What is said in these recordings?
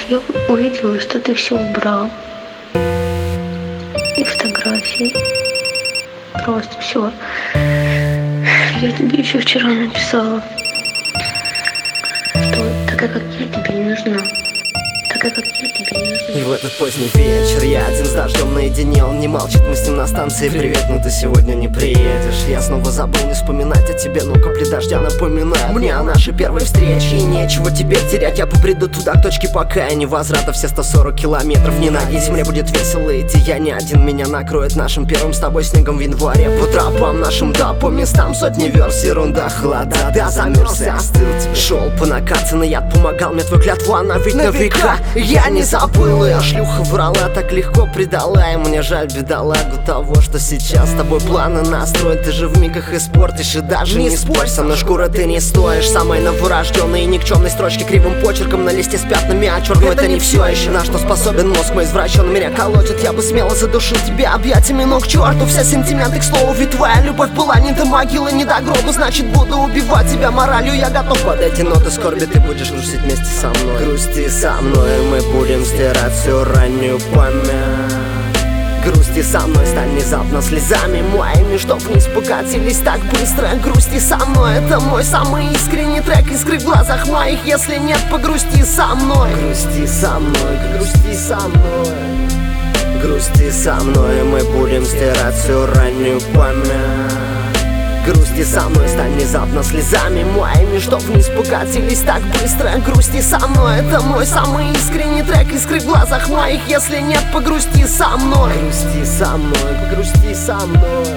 я увидела, что ты все убрал. И фотографии. Просто все. Я тебе еще вчера написала, что такая, как я, тебе не нужна. Такая, как я, тебе не нужна. И в этот поздний вечер я один с дождем наедине. Он не молчит, мы с ним на станции. Привет, но ты сегодня не приедешь. Я снова забыл не вспоминать о тебе, но капли дождя напоминают мне о нашей первой встрече. И нечего теперь терять, я побреду туда к точке пока не возврата. Все 140 километров, не надеюсь, мне будет весело идти. Я не один, меня накроет нашим первым с тобой снегом в январе. По тропам нашим, да, по местам сотни верст. Ерунда, холода, да, замерз и остыл. Шел по накатанной, яд помогал мне, твой клятву, она ведь на века. Я не забыл, я шлюха врала, так легко предала. И мне жаль бедолагу того, что сейчас с тобой планы настроен. Ты же в мигах испортишь и даже не спорь со мной, шкура ты не стоишь. Самой новорожденной и никчемной строчки кривым почерком на листе с пятнами, а черным это не все еще. На что способен мозг мой извращен, меня колотит. Я бы смело задушил тебя объятиями, но к черту все сентименты, к слову, ведь твоя любовь была не до могилы, не до гроба. Значит, буду убивать тебя моралью, я готов под эти ноты скорби. Ты будешь грустить вместе со мной. Грусти со мной, мы будем стирать всю раннюю память. Грусти со мной, стань внезапно слезами моими, чтоб вниз покатились так быстро. Грусти со мной, это мой самый искренний трек. Искры в глазах моих, если нет, погрусти со мной. Грусти со мной, грусти со мной. Грусти со мной, мы будем стирать всю раннюю память. Грусти со мной, стань внезапно слезами моими, чтоб вниз покатились так быстро. Грусти со мной, это мой самый искренний трек. Искры в глазах моих, если нет, погрусти со мной. Грусти со мной, погрусти со мной.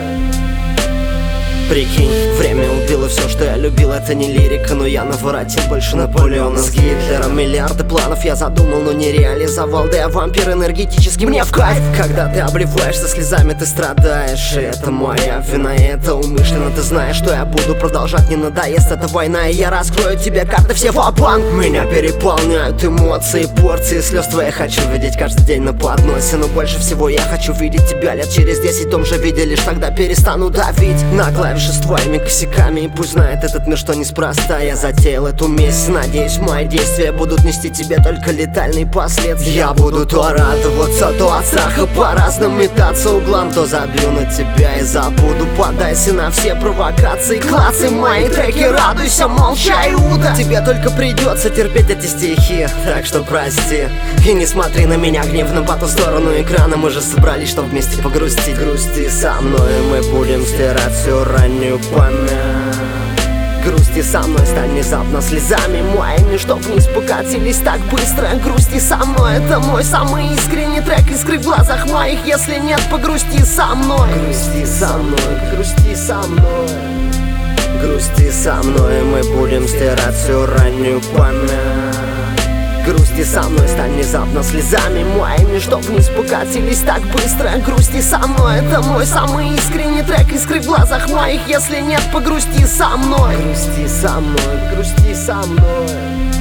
Прикинь, время убило все, что я любил. Это не лирика, но я наворотил больше Наполеона с Гитлером. Миллиарды планов я задумал, но не реализовал. Да я вампир энергетический, мне в кайф. Когда ты обливаешься слезами, ты страдаешь. И это моя вина, и это умышленно. Ты знаешь, что я буду продолжать, не надоест эта война. И я раскрою тебе карты все ва-банк. Меня переполняют эмоции, порции слез твоих хочу видеть каждый день на подносе. Но больше всего я хочу видеть тебя лет через 10 в том же виде, лишь тогда перестану давить на клавиши с твоими косяками. И пусть знает этот мир, что неспроста я затеял эту месть. Надеюсь, мои действия будут нести тебе только летальные последствия. Я буду то радоваться, то от страха по-разному метаться углам, то забью на тебя и забуду. Подайся на все провокации, классы мои треки, радуйся, молча, Иуда. Тебе только придется терпеть эти стихи, так что прости. И не смотри на меня гневно по ту сторону экрана. Мы же собрались, чтоб вместе погрустить. Грусти со мной, мы будем стирать всю раннюю память. Грусти со мной, стань внезапно слезами моими, чтоб вниз покатились так быстро. Грусти со мной, это мой самый искренний трек. Искры в глазах моих, если нет, погрусти со мной. Грусти со мной, грусти со мной. Грусти со мной, мы будем стирать всю раннюю память. Грусти со мной, стань внезапно слезами моими, чтоб вниз покатились так быстро. Грусти со мной, это мой самый искренний трек. Искры в глазах моих, если нет, погрусти со мной. Грусти со мной, грусти со мной.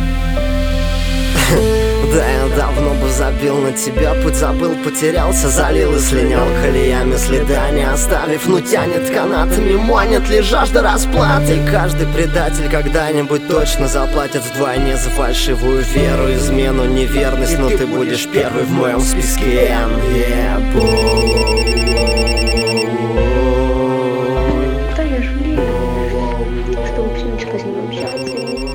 Да, я давно бы забил на тебя, путь забыл, потерялся, залил и слинял колеями, следа не оставив. Ну тянет канатами, манит ли жажда расплаты. И каждый предатель когда-нибудь точно заплатит вдвойне за фальшивую веру, измену, неверность. Но ты будешь первый в моем списке. Да, я жалею, что вообще начала с ним общаться.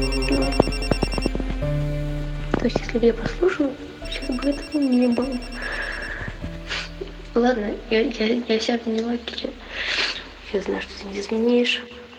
То есть, если бы я послушала, сейчас бы этого не было. Ладно, я вся поняла, Кирилл. Я знаю, что ты не изменишь.